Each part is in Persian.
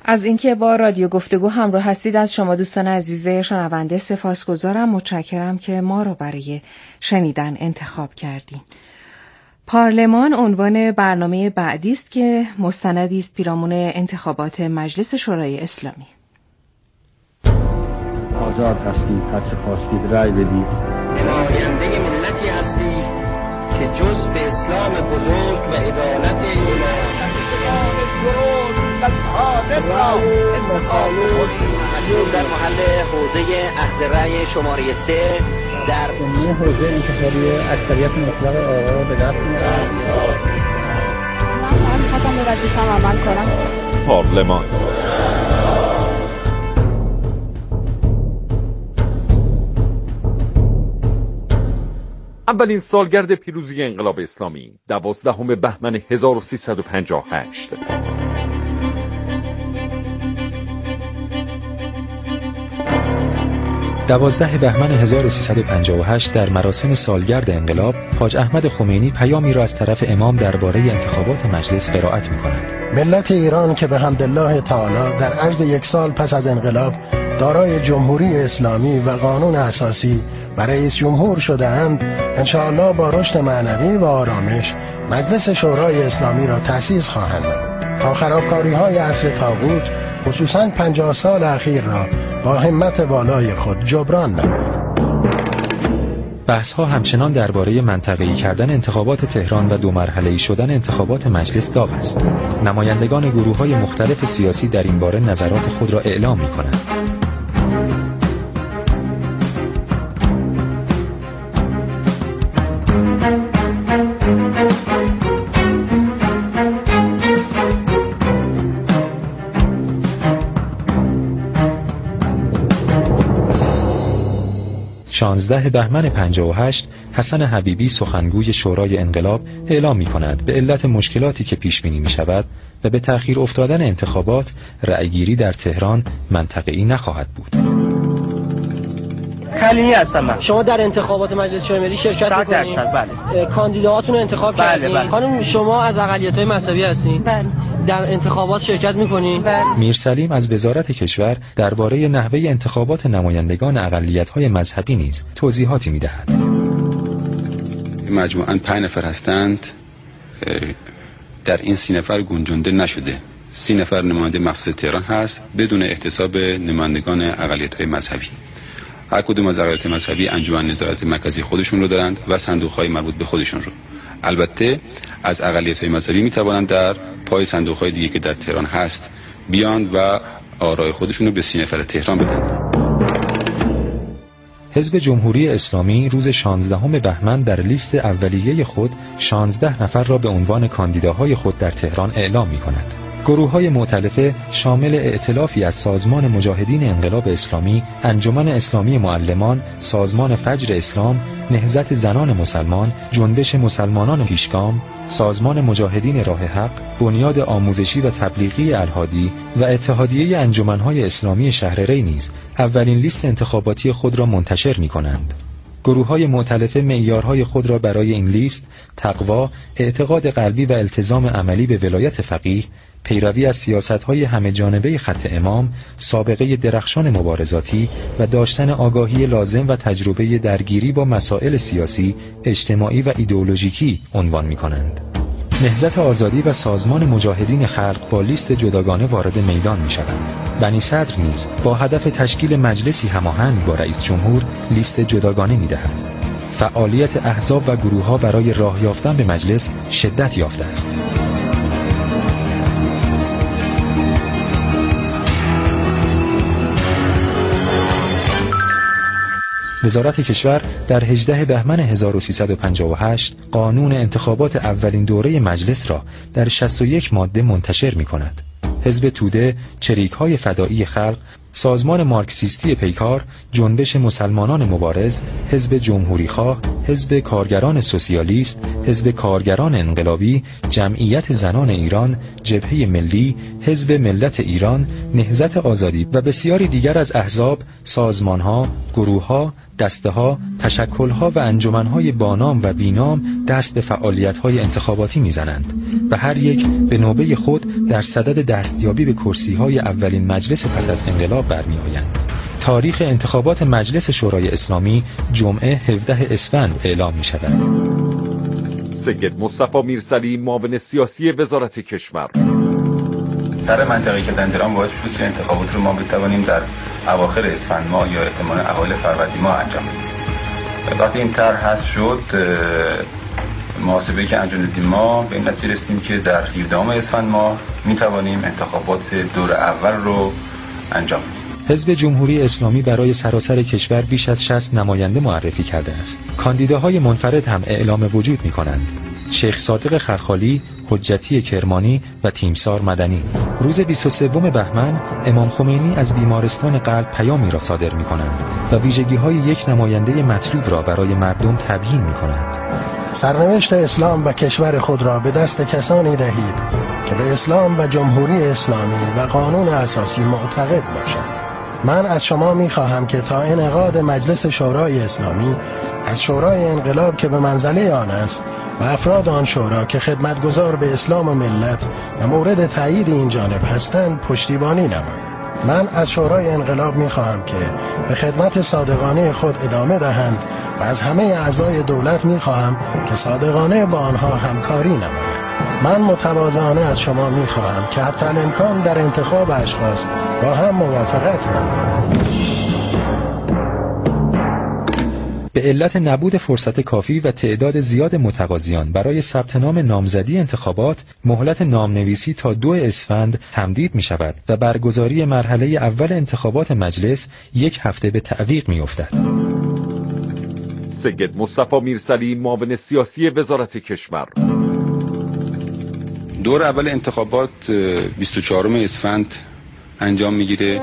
از اینکه با رادیو گفتگو همراه هستید از شما دوستان عزیز شنونده سپاسگزارم. متشکرم که ما رو برای شنیدن انتخاب کردین. پارلمان عنوان برنامه بعدی است که مستندی است پیرامون انتخابات مجلس شورای اسلامی. آزاد هستید، هر چه خواستید رأی بدید. نماینده ملتی هستید که جز به اسلام بزرگ و عدالت در محل حوزه اخذ رأی شماره 3 در حوزه انتخابی اکثریت مطلق آقا به دست میارم. من خواستم به وظیفه‌ام عمل کنم. پارلمان اولین سالگرد پیروزی انقلاب اسلامی 12 بهمن 1358. بهمن 1358 در مراسم سالگرد انقلاب، حاج احمد خمینی پیامی را از طرف امام درباره انتخابات مجلس قرائت می‌کند. ملت ایران که به حمدالله تعالی در عرض 1 سال پس از انقلاب دارای جمهوری اسلامی و قانون اساسی و رئیس جمهور شده‌اند، انشاءالله با رشد معنوی و آرامش مجلس شورای اسلامی را تأسیس خواهند نمود تا خرابکاری‌های عصر طاغوت خصوصاً 50 سال اخیر را با همت والای خود جبران نمایند. بحث‌ها همچنان درباره منطقه‌ای کردن انتخابات تهران و 2 مرحله‌ای شدن انتخابات مجلس داغ است. نمایندگان گروه‌های مختلف سیاسی در این باره نظرات خود را اعلام می‌کنند. 16 بهمن 58 حسن حبیبی سخنگوی شورای انقلاب اعلام می‌کند به علت مشکلاتی که پیش بینی می‌شود و به تأخیر افتادن انتخابات، رأیگیری در تهران منطقه‌ای نخواهد بود. کلیمی هستم من. شما در انتخابات مجلس شورای ملی شرکت می‌کنید؟ 100% بله. کاندیداهاتون رو انتخاب کردین؟ بله. خانم شما از اقلیت‌های مذهبی هستین؟ بله. در انتخابات شرکت می‌کنین؟ بله. میرسلیم از وزارت کشور درباره نحوه انتخابات نمایندگان اقلیت‌های مذهبی نیز توضیحاتی می‌دهد. مجموعاً 5 نفر هستند، در این 30 نفر گنجانده نشده. 30 نفر نماینده مخصوص تهران هست بدون احتساب نمایندگان اقلیت‌های مذهبی. هر کدوم از اقلیت‌های مذهبی انجمن نظارت مرکزی خودشون رو دارند و صندوق‌های مربوط به خودشون رو. البته از اقلیت‌های مذهبی می‌توانند در پای صندوق‌های دیگه که در تهران هست بیان و آرای خودشون رو به 30 نفر تهران بدن. حزب جمهوری اسلامی روز 16 بهمن در لیست اولیه خود 16 نفر را به عنوان کاندیداهای خود در تهران اعلام می‌کند. گروه‌های مؤتلفه شامل ائتلافی از سازمان مجاهدین انقلاب اسلامی، انجمن اسلامی معلمان، سازمان فجر اسلام، نهضت زنان مسلمان، جنبش مسلمانان پیشگام، سازمان مجاهدین راه حق، بنیاد آموزشی و تبلیغی الهادی و اتحادیه انجمن‌های اسلامی شهر ری نیز اولین لیست انتخاباتی خود را منتشر می‌کنند. گروه‌های مؤتلفه معیارهای خود را برای این لیست تقوا، اعتقاد قلبی و التزام عملی به ولایت فقیه، پیروی از سیاست‌های همه جانبه خط امام، سابقه درخشان مبارزاتی و داشتن آگاهی لازم و تجربه درگیری با مسائل سیاسی، اجتماعی و ایدئولوژیکی عنوان می‌کنند. نهضت آزادی و سازمان مجاهدین خلق با لیست جداگانه وارد میدان می‌شوند. بنی صدر نیز با هدف تشکیل مجلسی هماهنگ با رئیس جمهور لیست جداگانه می‌دهد. فعالیت احزاب و گروه‌ها برای راه یافتن به مجلس شدت یافته است. وزارت کشور در 18 بهمن 1358 قانون انتخابات اولین دوره مجلس را در 61 ماده منتشر می‌کند. حزب توده، چریک‌های فدایی خلق، سازمان مارکسیستی پیکار، جنبش مسلمانان مبارز، حزب جمهوریخواه، حزب کارگران سوسیالیست، حزب کارگران انقلابی، جمعیت زنان ایران، جبهه ملی، حزب ملت ایران، نهضت آزادی و بسیاری دیگر از احزاب، سازمان‌ها، گروه‌ها، دسته‌ها، تشکل‌ها و انجمن‌های بانام و بینام دست به فعالیت‌های انتخاباتی می‌زنند و هر یک به نوبه خود در صدد دستیابی به کرسی‌های اولین مجلس پس از انقلاب برمی‌آیند. تاریخ انتخابات مجلس شورای اسلامی جمعه 17 اسفند اعلام می‌شود. سید مصطفی میرسلی، معاون سیاسی وزارت کشور: طرح منطقه‌ای که در تهران باعث شد که انتخابات رو ما بتوانیم در اواخر اسفند ماه یا احتمال اوایل فروردین ماه انجام بدیم. وقتی این طرح حذف شد، محاسبه‌ای که انجام دادیم ما به این نتیجه رسیدیم که در 17 اسفند ماه می‌توانیم انتخابات دور اول رو انجام بدیم. حزب جمهوری اسلامی برای سراسر کشور بیش از 60 نماینده معرفی کرده است. کاندیداهای منفرد هم اعلام وجود می‌کنند: شیخ صادق خرخالی، حجتی کرمانی و تیمسار مدنی. روز 23 بهمن امام خمینی از بیمارستان قلب پیامی را صادر می‌کنند و ویژگی‌های یک نماینده مطلوب را برای مردم تبیین می‌کنند. سرنوشت اسلام و کشور خود را به دست کسانی دهید که به اسلام و جمهوری اسلامی و قانون اساسی معتقد باشند. من از شما می‌خواهم که تا انعقاد مجلس شورای اسلامی از شورای انقلاب که به منزله آن است و افراد آن شورا که خدمتگزار به اسلام و ملت و مورد تایید این جانب هستند پشتیبانی نمایید. من از شورای انقلاب می‌خواهم که به خدمت صادقانه خود ادامه دهند و از همه اعضای دولت می‌خواهم که صادقانه با آنها همکاری نمایند. من متواضعانه از شما می‌خواهم که حتی الامکان در انتخاب اشخاص با هم موافقت نمایید. به علت نبود فرصت کافی و تعداد زیاد متقاضیان برای ثبت نام نامزدی انتخابات، مهلت نامنویسی تا 2 اسفند تمدید می شود و برگزاری مرحله اول انتخابات مجلس 1 هفته به تعویق می افتد. سید مصطفی میرسلی، معاون سیاسی وزارت کشور: دور اول انتخابات 24 اسفند انجام میگیره.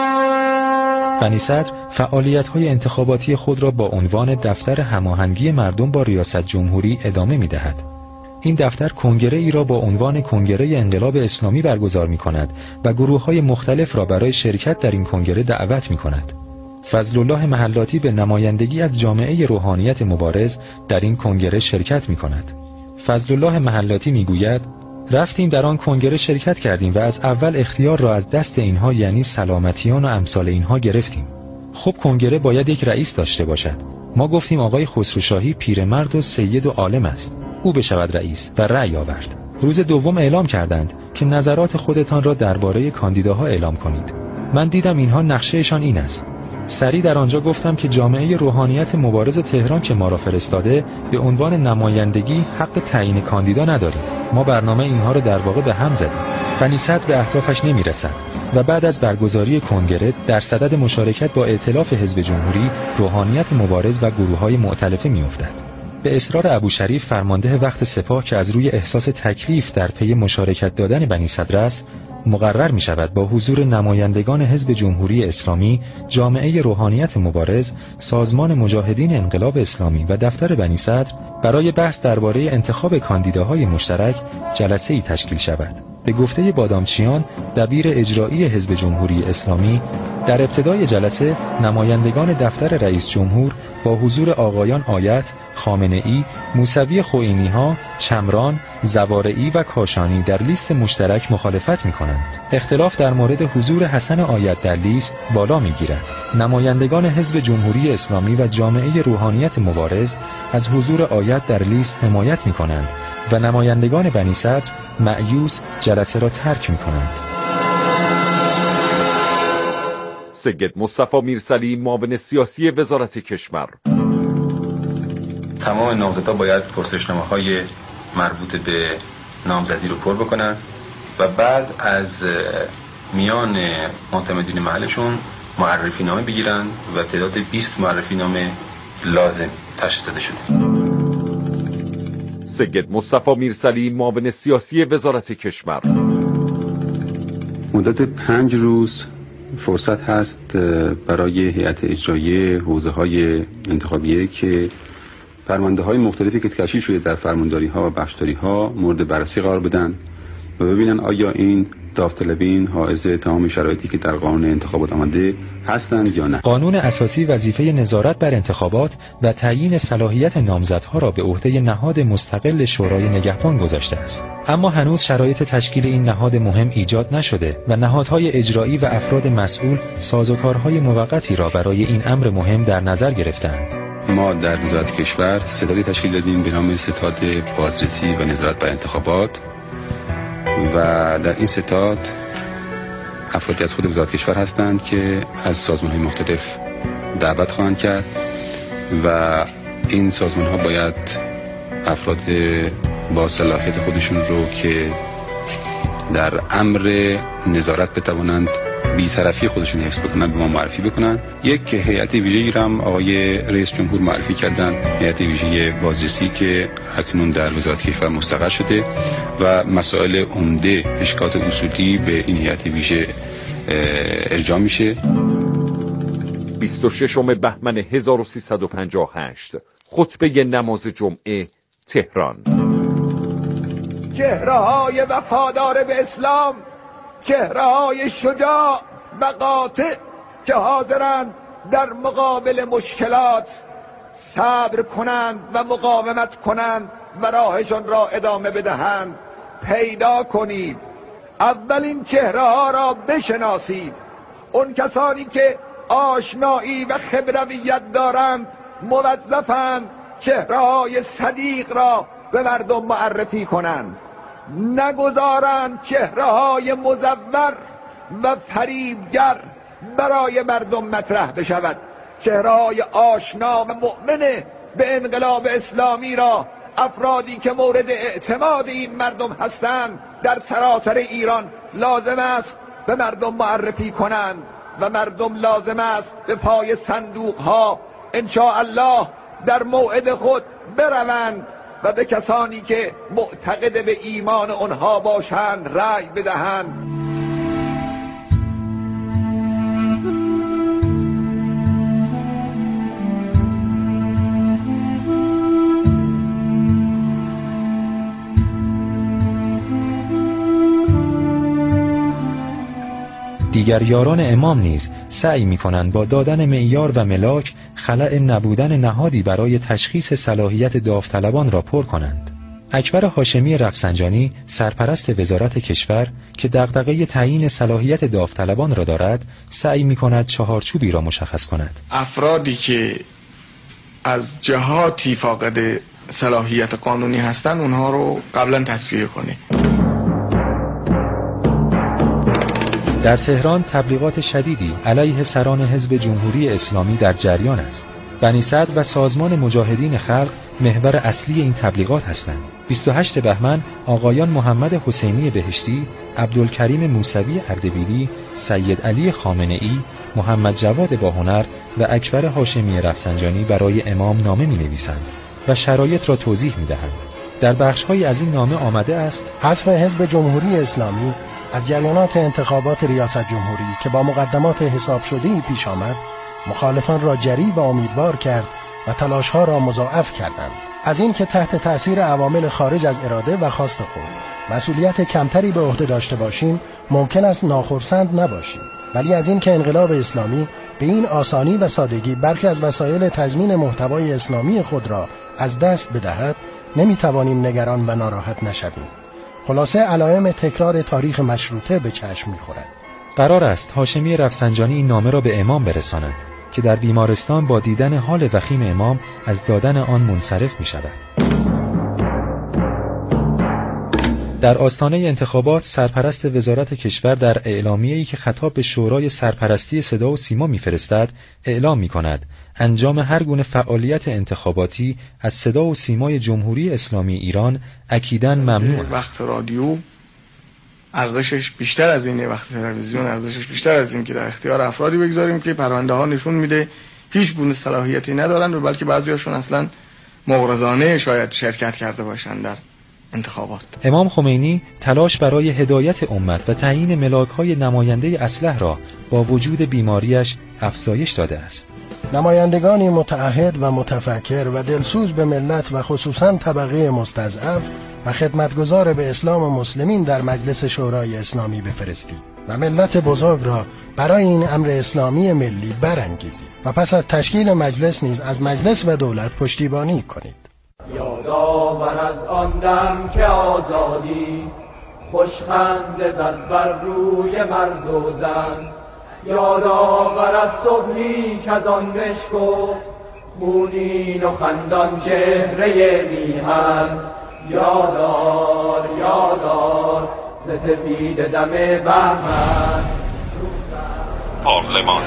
بنی صدر فعالیت‌های انتخاباتی خود را با عنوان دفتر هماهنگی مردم با ریاست جمهوری ادامه می‌دهد. این دفتر کنگره ای را با عنوان کنگره انقلاب اسلامی برگزار می‌کند و گروه‌های مختلف را برای شرکت در این کنگره دعوت می‌کند. فضل الله محلاتی به نمایندگی از جامعه روحانیت مبارز در این کنگره شرکت می‌کند. فضل الله محلاتی می‌گوید: رفتیم در آن کنگره شرکت کردیم و از اول اختیار را از دست اینها، یعنی سلامتیان و امثال اینها گرفتیم. خب کنگره باید یک رئیس داشته باشد. ما گفتیم آقای خسروشاهی پیرمرد و سید و عالم است، او بشود رئیس و رأی آورد. روز دوم اعلام کردند که نظرات خودتان را درباره کاندیداها اعلام کنید. من دیدم اینها نقشهشان این است. سریع در آنجا گفتم که جامعه روحانیت مبارز تهران که ما را فرستاده به عنوان نمایندگی حق تعیین کاندیدا نداریم. ما برنامه اینها را در واقع به هم زدیم. بنی صدر به اهدافش نمیرسد و بعد از برگزاری کنگره در صدد مشارکت با ائتلاف حزب جمهوری، روحانیت مبارز و گروه‌های مؤتلفه می‌افتد. به اصرار ابوشریف فرمانده وقت سپاه که از روی احساس تکلیف در پی مشارکت دادن بنی صدر است، مقرر می شود با حضور نمایندگان حزب جمهوری اسلامی، جامعه روحانیت مبارز، سازمان مجاهدین انقلاب اسلامی و دفتر بنی صدر برای بحث درباره انتخاب کاندیداهای مشترک جلسه‌ای تشکیل شود. به گفته بادامچیان دبیر اجرایی حزب جمهوری اسلامی، در ابتدای جلسه نمایندگان دفتر رئیس جمهور با حضور آقایان آیت، خامنه‌ای، موسوی خوئینی‌ها، چمران، زوارعی و کاشانی در لیست مشترک مخالفت می‌کنند. اختلاف در مورد حضور حسن آیت در لیست بالا می‌گیرد. نمایندگان حزب جمهوری اسلامی و جامعه روحانیت مبارز از حضور آیت در لیست حمایت می‌کنند و نمایندگان بنی صدر مأیوس جلسه را ترک می‌کنند. سید مصطفی میرسلی، معاون سیاسی وزارت کشور: تمام نامزدها باید پرسشنامه‌های مربوط به نامزدی رو پر بکنن و بعد از میان معتمدین محلشون معرفی نامه بگیرن و تعداد 20 معرفی نامه لازم تشخیص داده شده. سید مصطفی میرسلی، معاون سیاسی وزارت کشور: مدت 5 روز فرصت هست برای هیئت اجرایی حوزه‌های انتخابیه که فرمانده‌های مختلفی که تشکیل شده در فرمانداری‌ها و بخشداری‌ها مورد بررسی قرار بدن و ببینن آیا این داوطلبین حائز تمام شرایطی که در قانون انتخابات آمده هستند یا نه. قانون اساسی وظیفه نظارت بر انتخابات و تعیین صلاحیت نامزدها را به عهده نهاد مستقل شورای نگهبان گذاشته است. اما هنوز شرایط تشکیل این نهاد مهم ایجاد نشده و نهادهای اجرایی و افراد مسئول سازوکارهای موقتی را برای این امر مهم در نظر گرفتند. ما در وزارت کشور ستادی تشکیل دادیم به نام ستاد بازرسی و نظارت بر انتخابات و در این ستاد افرادی از خود وزارت کشور هستند که از سازمان‌های مختلف دعوت خواهند کرد و این سازمان‌ها باید افراد با صلاحیت خودشون رو که در امر نظارت بتوانند بی‌طرفی خودشون حفظ بکنن به ما معرفی بکنن. یک هیئت ویژه‌ای را هم آقای رئیس جمهور معرفی کردن، هیئت ویژه بازرسی که اکنون در وزارت کشور مستقر شده و مسائل عمده اشکالات اصولی به این هیئت ویژه ارجاع میشه. 26 بهمن 1358 خطبه نماز جمعه تهران. چهره‌های وفادار به اسلام، چهره‌های شجاع و قاطع که حاضرند در مقابل مشکلات صبر کنند و مقاومت کنند و راهشان را ادامه بدهند پیدا کنید. اولین چهره‌ها را بشناسید. اون کسانی که آشنایی و خبرویت دارند موظفند چهره‌های صدیق را به مردم معرفی کنند، نگذارند چهره‌های مزور و فریبگر برای مردم مطرح بشود. چهره‌های آشنا و مؤمن به انقلاب اسلامی را افرادی که مورد اعتماد این مردم هستند در سراسر ایران لازم است به مردم معرفی کنند و مردم لازم است به پای صندوق‌ها انشاءالله در موعد خود بروند و به کسانی که معتقد به ایمان آنها باشند رأی بدهند. دیگر یاران امام نیز سعی می‌کنند با دادن معیار و ملاک خلأ نبودن نهادی برای تشخیص صلاحیت داوطلبان را پر کنند. اکبر هاشمی رفسنجانی سرپرست وزارت کشور که دغدغه تعیین صلاحیت داوطلبان را دارد سعی می‌کند چهارچوبی را مشخص کند. افرادی که از جهاتی فاقد صلاحیت قانونی هستند اونها رو قبلا تصفیه کنید. در تهران تبلیغات شدیدی علیه سران حزب جمهوری اسلامی در جریان است. بنی سعد و سازمان مجاهدین خلق محور اصلی این تبلیغات هستند. 28 بهمن آقایان محمد حسینی بهشتی، عبدالکریم موسوی اردبیلی، سید علی خامنه‌ای، محمد جواد باهنر و اکبر هاشمی رفسنجانی برای امام نامه می‌نویسند و شرایط را توضیح می‌دهند. در بخش‌های از این نامه آمده است: حذف حزب جمهوری اسلامی از جریانات انتخابات ریاست جمهوری که با مقدمات حساب شده‌ای پیش آمد، مخالفان را جری و امیدوار کرد و تلاش‌ها را مضاعف کردند. از این که تحت تأثیر عوامل خارج از اراده و خواست خود مسئولیت کمتری به عهده داشته باشیم، ممکن است ناخرسند نباشیم، ولی از این که انقلاب اسلامی به این آسانی و سادگی برخی از وسایل تضمین محتوای اسلامی خود را از دست بدهد، نمی‌توانیم نگران و ناراحت نشویم. خلاصه علائم تکرار تاریخ مشروطه به چشم می‌خورد. قرار است هاشمی رفسنجانی این نامه را به امام برساند که در بیمارستان با دیدن حال وخیم امام از دادن آن منصرف می‌شود. در آستانه انتخابات سرپرست وزارت کشور در اعلامیه‌ای که خطاب به شورای سرپرستی صدا و سیما می‌فرستد اعلام می‌کند انجام هر گونه فعالیت انتخاباتی از صدا و سیمای جمهوری اسلامی ایران اکیداً ممنوع است. وقت رادیو ارزشش بیشتر از اینه، وقت تلویزیون ارزشش بیشتر از این که در اختیار افرادی بگذاریم که پرونده ها نشون میده هیچ گونه صلاحیتی ندارن و بلکه بعضیاشون اصلاً مغرضانه شاید شرکت کرده باشن در انتخابات. امام خمینی تلاش برای هدایت امت و تعیین ملاک‌های نماینده اصلح را با وجود بیماریش افزایش داده است. نمایندگانی متعهد و متفکر و دلسوز به ملت و خصوصاً طبقه مستضعف و خدمتگزار به اسلام و مسلمین در مجلس شورای اسلامی بفرستید و ملت بزرگ را برای این امر اسلامی ملی برانگیزید و پس از تشکیل مجلس نیز از مجلس و دولت پشتیبانی کنید. یادآور از آن دم که آزادی خوشخنده زد بر روی مرد و زن، یادآور از صبحی که از آن بشکفت خونین و خندان چهره میهن، یادار ز سفید دم بهمن. پارلمان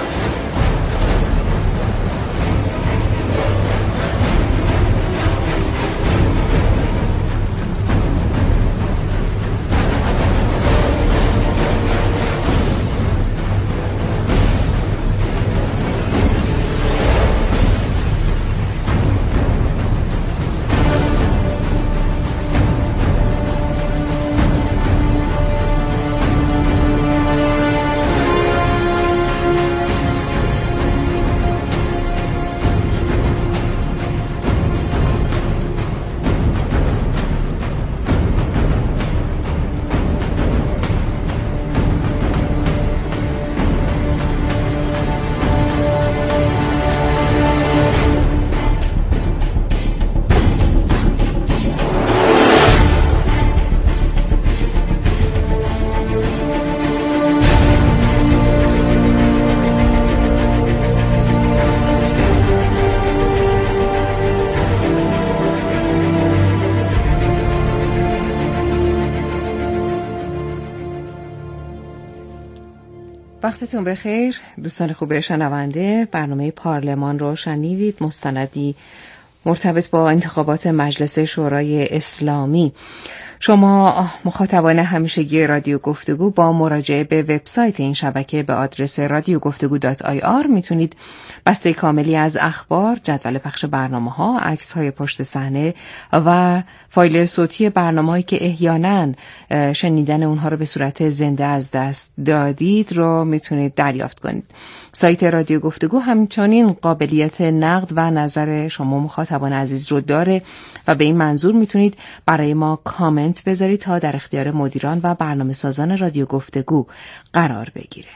وقتتون بخیر دوستان خوب شنونده. برنامه پارلمان رو شنیدید، مستندی مرتبط با انتخابات مجلس شورای اسلامی. شما مخاطبان همیشگی رادیو گفتگو با مراجعه به وبسایت این شبکه به آدرس radiogoftegu.ir میتونید بسته کاملی از اخبار، جدول پخش برنامه‌ها، عکس‌های پشت صحنه و فایل صوتی برنامه‌هایی که احیانا شنیدن اونها رو به صورت زنده از دست دادید رو میتونید دریافت کنید. سایت رادیو گفتگو همچنین قابلیت نقد و نظر شما مخاطبان عزیز رو داره و به این منظور میتونید برای ما کامنت بذارید تا در اختیار مدیران و برنامه سازان رادیو گفتگو قرار بگیره.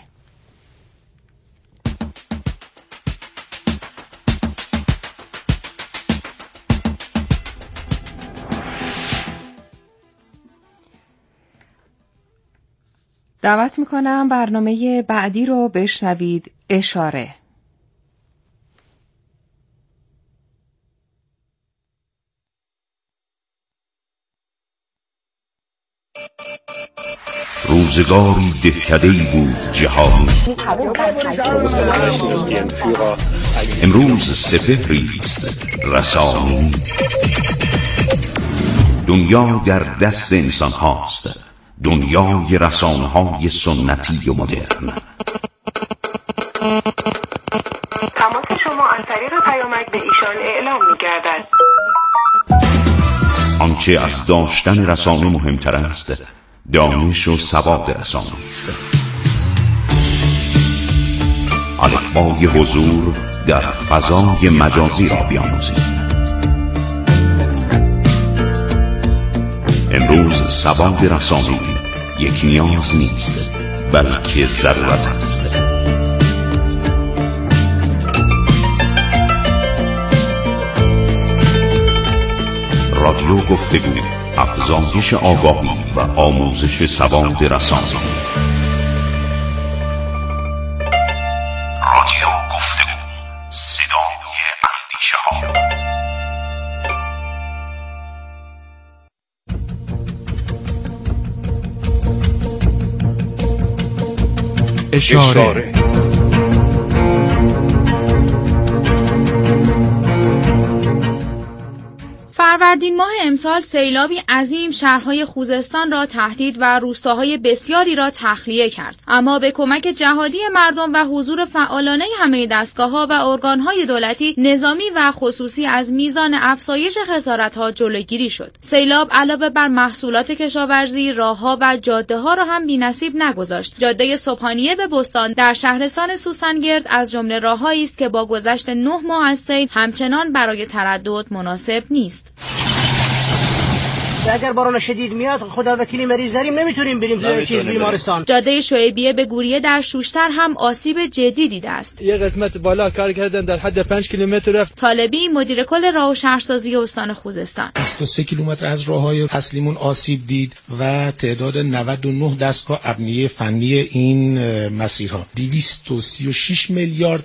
دعوت میکنم برنامه بعدی رو بشنوید. اشاره. روزگاری دهکده‌ای بود جهانی، امروز سپهریست رسانی. دنیا در دست انسان هاست، دنیای رسانه‌های سنتی و مدرن. تماس شما از طریق پیامک به ایشان اعلام می‌گردد. آنچه از داشتن رسانه مهمتر است، دانش و سواد رسانه است. الفبای حضور در فضای مجازی را بیاموزید. امروز سواد رسانه یک نیاز نیست، بلکه ضرورت است. رادیو گفتگو، افزایش آگاهی و آموزش سواد رسانه. رادیو گفتگو، صدای اندیشه ها. اشاره. فروردین ماه امسال سیلابی عظیم شهرهای خوزستان را تهدید و روستاهای بسیاری را تخلیه کرد، اما به کمک جهادی مردم و حضور فعالانه همه دستگاه‌ها و ارگان‌های دولتی، نظامی و خصوصی از میزان افزایش خسارت‌ها جلوگیری شد. سیلاب علاوه بر محصولات کشاورزی، راه‌ها و جاده‌ها را هم بی‌نصیب نگذاشت. جاده سبحانیه به بستان در شهرستان سوسنگرد از جمله راه‌هایی است که با گذشت 9 ماه از سیل همچنان برای تردد مناسب نیست. اگر باران شدید میاد خدا وکیلی مریض داریم نمیتونیم بریم چیز بیمارستان. جاده شعیبیه به گوریه در شوشتر هم آسیب جدی دیده است. یه قسمت بالا کار کردن در حد 5 کیلومتر رفت. طالبی مدیر کل راه و شهرسازی استان خوزستان 23 کیلومتر از راههای اصلیمون آسیب دید و تعداد 99 دستگاه ابنیه فنی این مسیرها 236 میلیارد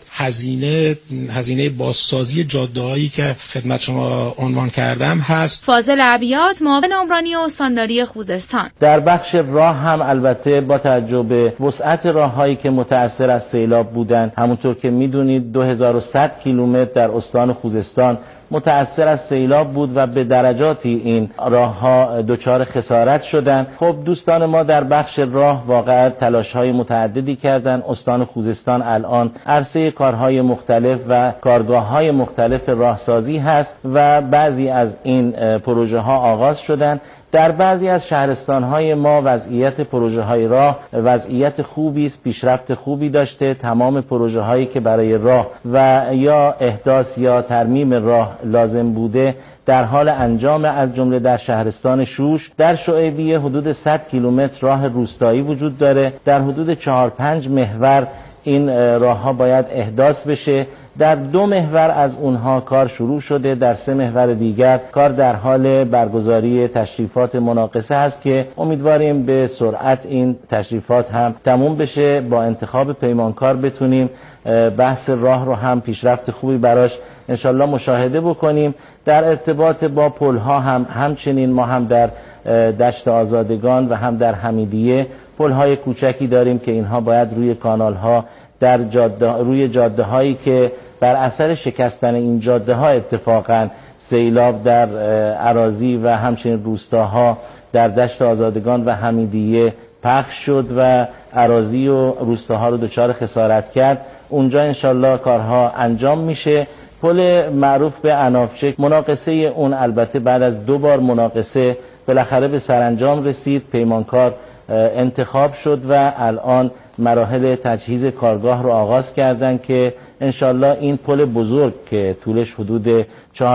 هزینه بازسازی جاده‌هایی که خدمت شما عنوان کردم هست. فاضل عبیات معاون عمرانی استانداری خوزستان در بخش راه هم البته با توجه به وسعت راههایی که متأثر از سیلاب بودند، همونطور که میدونید 2100 کیلومتر در استان خوزستان متأثر از سیلاب بود و به درجاتی این راهها دچار خسارت شدند. خب دوستان ما در بخش راه واقعا تلاش‌های متعددی کردند. استان خوزستان الان عرصه کارهای مختلف و کارگاه‌های مختلف راهسازی هست و بعضی از این پروژه‌ها آغاز شدند. در بعضی از شهرستان‌های ما وضعیت پروژه‌های راه وضعیت خوبی است، پیشرفت خوبی داشته. تمام پروژه‌هایی که برای راه و یا احداث یا ترمیم راه لازم بوده در حال انجام، از جمله در شهرستان شوش. در شعیبیه حدود 100 کیلومتر راه روستایی وجود داره. در حدود 4-5 محور این راه‌ها باید احداث بشه. در 2 محور از اونها کار شروع شده، در 3 محور دیگر کار در حال برگزاری تشریفات مناقصه هست که امیدواریم به سرعت این تشریفات هم تموم بشه، با انتخاب پیمانکار بتونیم بحث راه رو هم پیشرفت خوبی براش انشالله مشاهده بکنیم. در ارتباط با پل‌ها هم همچنین ما هم در دشت آزادگان و هم در حمیدیه پل‌های کوچکی داریم که اینها باید روی کانال‌ها در روی جاده هایی که بر اثر شکستن این جاده ها اتفاقا سیلاب در اراضی و همچنین روستاها در دشت آزادگان و حمیدیه پخش شد و اراضی و روستاها رو دچار خسارت کرد، اونجا انشالله کارها انجام میشه. پل معروف به عنابچک، مناقصه اون البته بعد از 2 بار مناقصه بالاخره به سرانجام رسید، پیمانکار انتخاب شد و الان مراحل تجهیز کارگاه رو آغاز کردن که انشالله این پل بزرگ که طولش حدود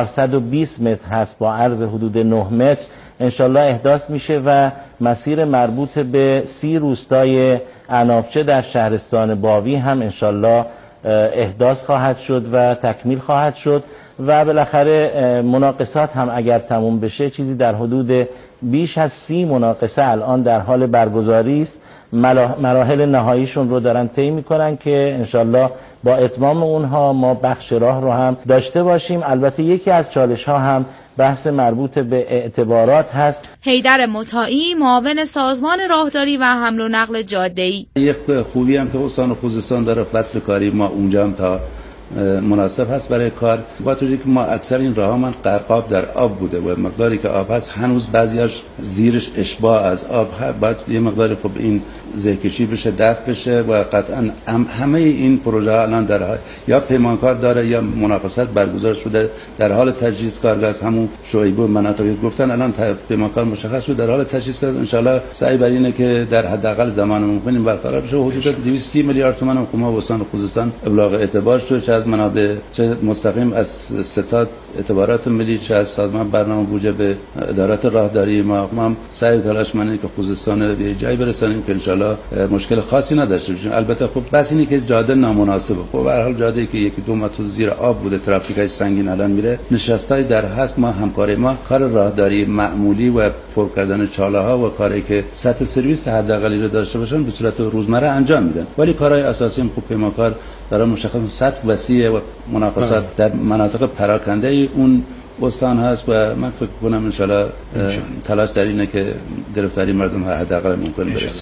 420 متر هست با عرض حدود 9 متر انشالله احداث میشه و مسیر مربوط به 30 روستای عنابچه در شهرستان باوی هم انشالله احداث خواهد شد و تکمیل خواهد شد و بالاخره مناقصات هم اگر تموم بشه چیزی در حدود بیش از 30 مناقصه الان در حال برگزاری است. مراحل نهاییشون رو دارن طی میکنن که انشالله با اتمام اونها ما بخش راه رو هم داشته باشیم. البته یکی از چالش ها هم بحث مربوط به اعتبارات هست. حیدر مطاعی معاون سازمان راهداری و حمل و نقل جاده‌ای: یک خوبی هم که استان خوزستان داره فصل کاری ما اونجا هم تا مناسب هست برای کار، با توجه که ما اکثر این راه من غرقاب در آب بوده و مقداری که آب هست هنوز بعضیاش زیرش اشباع از آب هست، باید یه مقداری خوب این زهکشی بشه، دفع بشه و قطعا همه این پروژه ها الان در یا پیمانکار داره یا مناقصات برگزار شده در حال تجهیز کارگاه است. همون شعیبه مناطقی گفتن الان پیمانکار مشخص شده در حال تجهیز کار. ان شاء الله سعی بر اینه که در حداقل زمان ممکن برقرار بشه. حدود 230 میلیارد تومان حکومت استان خوزستان ابلاغ اعتبار شده، چه از منابع چه مستقیم از ستاد اعتبارات ملی چه از سازمان برنامه بودجه به ادارات راهداری. ما هم سعی و تلاش منه که خوزستان به جایی برسونیم که ان شاء الله مشکل خاصی نداشته باشیم. البته خب بس اینه که جاده نامناسبه. خب به هر حال جاده‌ای که 1-2 متر زیر آب بوده، ترافیکای سنگین الان میره، نشستای در هست. ما همکاری ما کار راهداری معمولی و پر کردن چاله‌ها و کاری که سطح سرویس حداقلی رو داشته باشن به صورت روزمره انجام میدن، ولی کارهای اساسی هم خوب پیمانکار در مشخص سطح وسیع و مناقصات در مناطق پراکنده اون استان هست و من فکر کنم ان شاء الله تلاش در اینه که گرفتاری مردم حداقل ممکن برسه.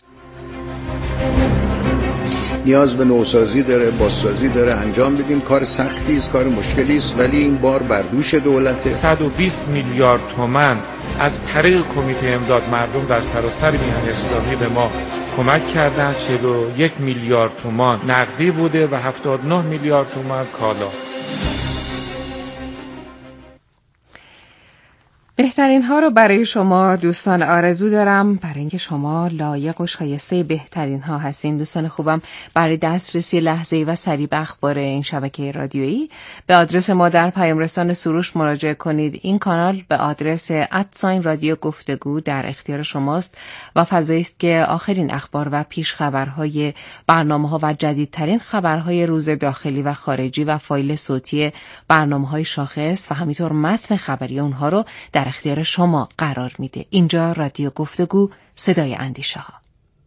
نیاز به نوسازی داره، بازسازی داره انجام بدیم. کار سختی است، کار مشکلی است، ولی این بار بر دوش دولت. 120 میلیارد تومان از طریق کمیته امداد مردم در سراسر میهن اسلامی به ما کمک کردن. 41 میلیارد تومان نقدی بوده و 79 میلیارد تومان کالا. بهترین بهترین ها رو برای شما دوستان آرزو دارم، برای اینکه شما لایق و شایسته بهترین ها هستین. دوستان خوبم، برای دسترسی لحظه‌ای و سریع به اخبار این شبکه رادیویی به آدرس ما در پیام رسان سروش مراجعه کنید. این کانال به آدرس @رادیو گفتگو در اختیار شماست و فضایی است که آخرین اخبار و پیش خبرهای برنامه‌ها و جدیدترین خبرهای روز داخلی و خارجی و فایل صوتی برنامه‌های شاخص و همینطور متن خبری اونها رو در اختیار شما قرار میده. اینجا رادیو گفتگو، صدای اندیشه ها.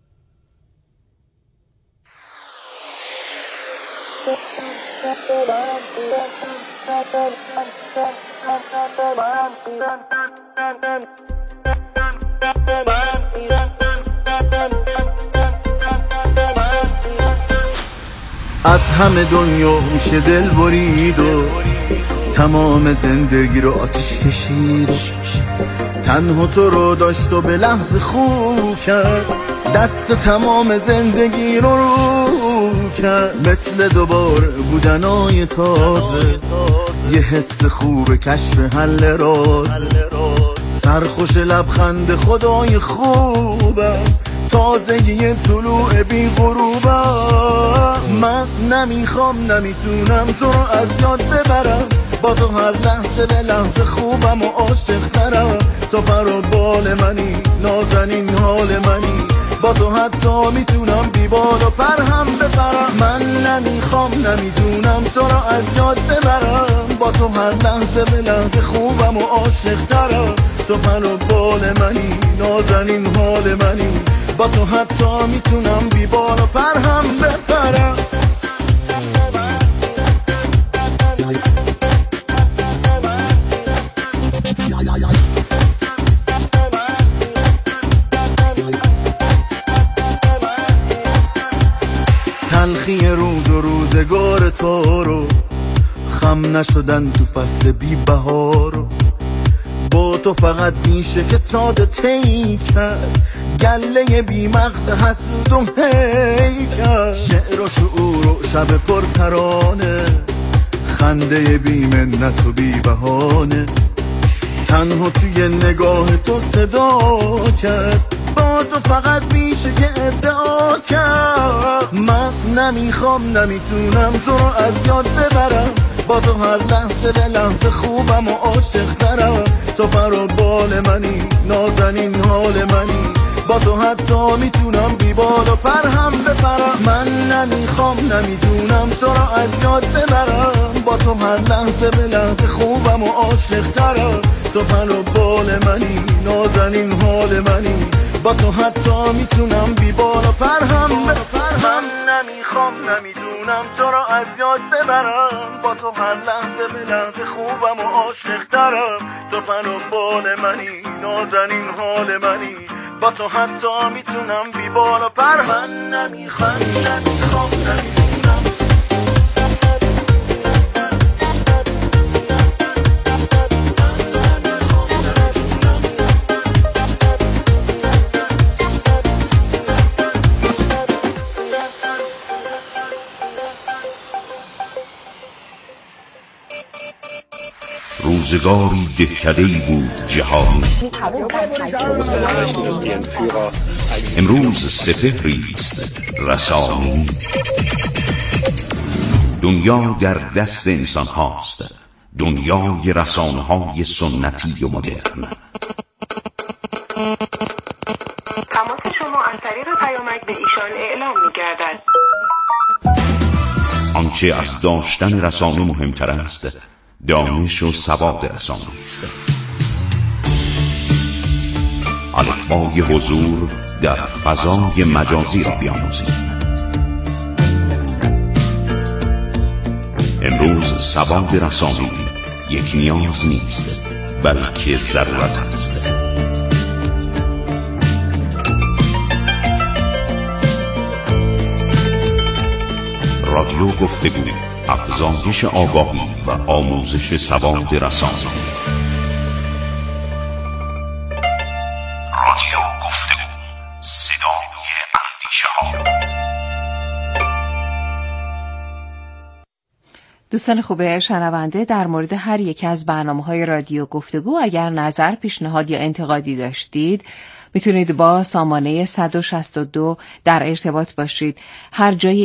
از همه دنیا میشه دل برید و تمام زندگی رو آتش کشید و تنها تو رو داشت و به لحظه خوب کرد، دست تمام زندگی رو کرد. مثل دوباره بودنای تازه، یه حس خوب کشف حل راز، سرخوش لبخند خدای خوبم، تازگی طلوع بی غروبم. من نمیخوام نمیتونم تو رو از یاد ببرم، با تو هر لحظه به لحظه خوبم و عاشق ترم. تو پر و بال منی، نازنین حال منی، با تو حتی میتونم بی بال و پر هم بپرم. من نمیخوام نمیتونم تو رو از یاد ببرم، با تو هر لحظه به لحظه خوبم و عاشق ترم. تو پر و بال منی، نازنین حال منی، با تو حتی میتونم بی بال و پر هم بپرم. تلخی روز و روزگار تو رو، خم نشدن تو فصل بی بهار، با تو فقط میشه که ساده تی کرد، گله بی مغز حسودم هی کرد. شعر و شعور و شب پر ترانه، خنده بی منت و بی بهانه، تنها توی نگاه تو صدا کرد، با تو فقط میشه که ادعا کرد. من نمیخوام نمیتونم تو رو از یاد ببرم، با تو هر لحظه به لحظه خوبم و عاشق ترم. تو پر و بال منی، نازنین حال منی، با تو حتی میتونم بی بال و پر هم بپرم. من نمیخوام نمیتونم تو رو از یاد ببرم، با تو هر لحظه به لحظه خوبم و عاشق ترم. تو پر و بال منی، نازنین حال منی، با تو حتی میتونم بی بال و پر هم بپرم. من نمیخوام نمیدونم تو رو از یاد ببرم، با تو هر لحظه به لحظه خوبم و عاشق ترم. تو پر و بال منی، نازنین حال منی، با تو حتی میتونم بی بال و پر. من نمیخوام نمیدونم روزگاری دهکده‌ای بود جهانی، امروز سپهری است رسانی. دنیا در دست انسان هاست، دنیای رسانه های سنتی و مدرن. تماس شما از طریق پیامک به ایشان اعلام می‌گردد. آنچه از داشتن رسانه مهمتر است، دانش و سواد رسانه است. الفبای حضور در فضای مجازی را بیاموزید. امروز سواد رسانه یک نیاز نیست، بلکه ضرورت است. رادیو گفتگو، افزایش آگاهی و آموزش سواد رسانه. رادیو گفتگو، صدای اندیشه ها. دوستان خوب شنونده، در مورد هر یک از برنامه‌های رادیو گفتگو اگر نظر، پیشنهاد یا انتقادی داشتید میتونید با سامانه 162 در ارتباط باشید. هر جای